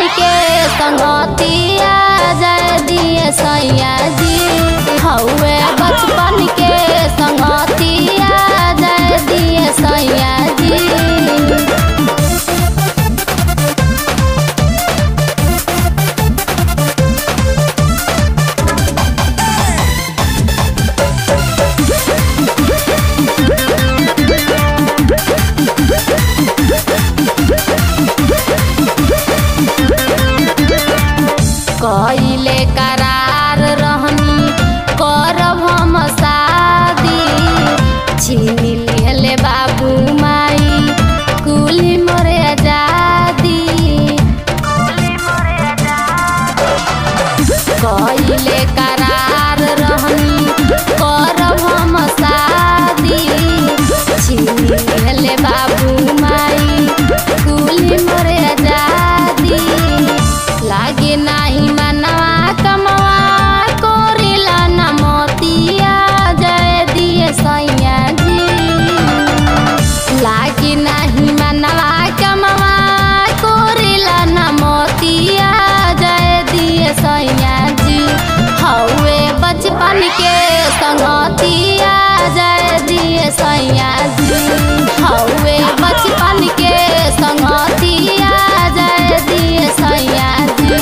के संगतिया जय दिए सैया जी। हौवे बचपन के संगतिया जय दिए सैया जी। कइले करार रहनी करब हम शादी, छीन लेले बाबू माई कुली मोरे आजादी। कइले करार रहनी करब हम शादी, छीन लेले बाबू माई कुली मोरे आजादी। लागे नाही मनवा कमवा कोरिला न मोतिया जय दिए सैया जी। लागे नाही मनवा कमवा कोरिला न मोतिया जय दिए सैया जी। हौवे बचपन के संगतिया जय दिए सैया जी। हौवे बचपन के संगतिया जय दिए सैया जी।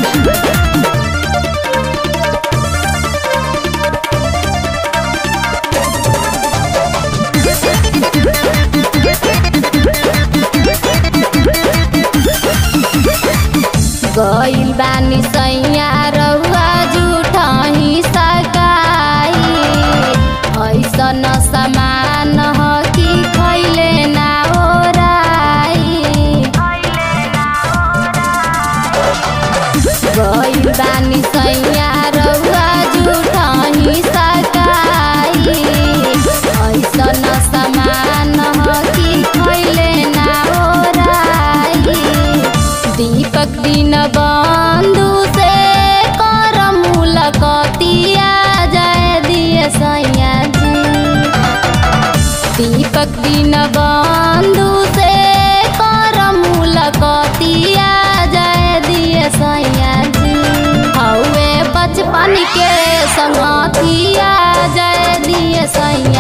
गइल बानी सैया रउआ झूठही सगाई, ऐसन समान ह कि खैले ना ओराई। गइल बानी सैया रउआ झूठही सगाई, ऐसन समान ह कि खैले ना ओराई। दीपक दिन बंधु से कर मुलाकातिया जय दिए सैया जी। दीपक दिन बंधु से कर मुलाकातिया जय दिए सैया जी। हौवे बचपन के संगतिया जय दिए सैया।